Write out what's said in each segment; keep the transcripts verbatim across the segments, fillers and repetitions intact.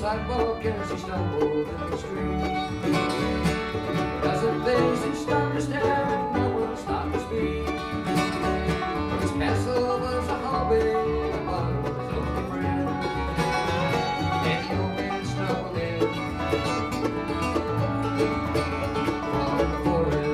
sidewalk as he stumbled in the street. Dozen faces stopped to stare and no one stopped to speak. His castle was a hallway, the bar was only friend. And the old man snuggled in from the forehead.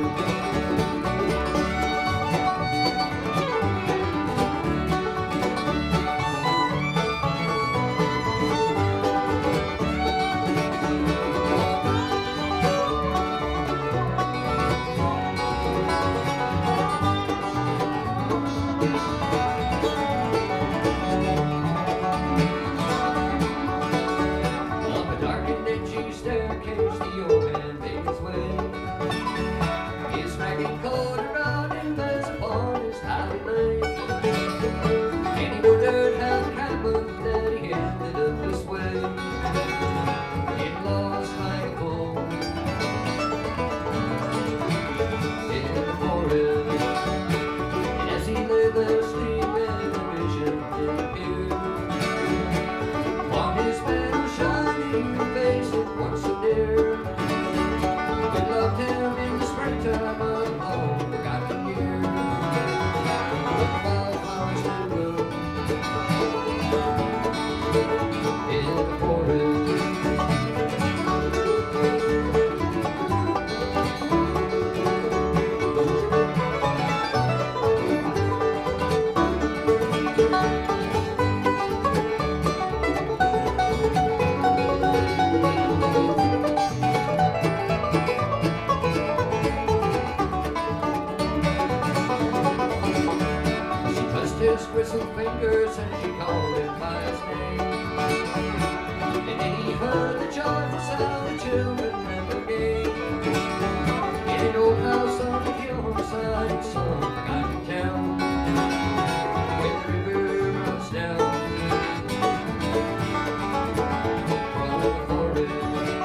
Staircase, the old man made his way. His ragged coat around him as upon his alley lay. And he wondered how it happened that he ended up this way. In-laws like a bull in the forehead. And as he lay there sleeping, the vision disappeared. On his bed was shining the face that once so dear. We loved him in the springtime of the home forgotten year. With wildflowers to bloom in the forest. His grizzled fingers and she called him by his name. And then he heard the joyful sound of children at the gate. In an old house on the hillside in some forgotten town, where the river runs down from the forest.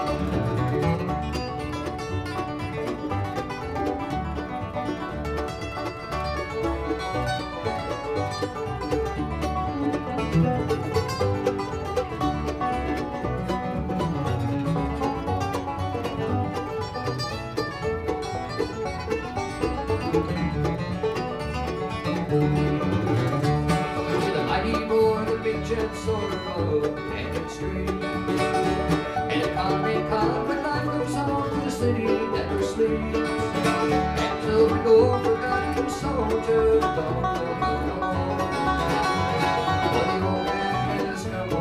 With a mighty roar, the big jet soared above Hammond Street. And a comrade called, when life goes on, the city never sleeps. Until the old forgotten soldiers don't come along. But the old man has come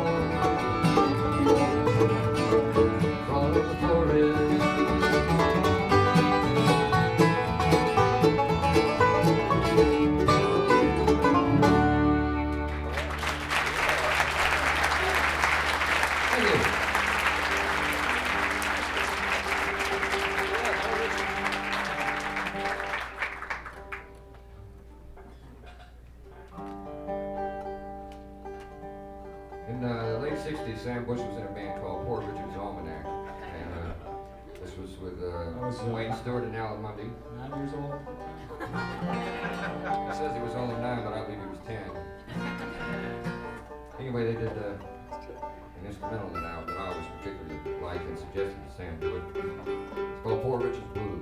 home from the forest. In the late sixties, Sam Bush was in a band called Poor Richard's Almanac. And uh, this was with uh, was, uh, Wayne Stewart and Alan Mundy. Nine years old. He says he was only nine, but I believe he was ten. Anyway, they did uh, an instrumental that I, that I always particularly liked and suggested to Sam do it. It's called Poor Richard's Blues.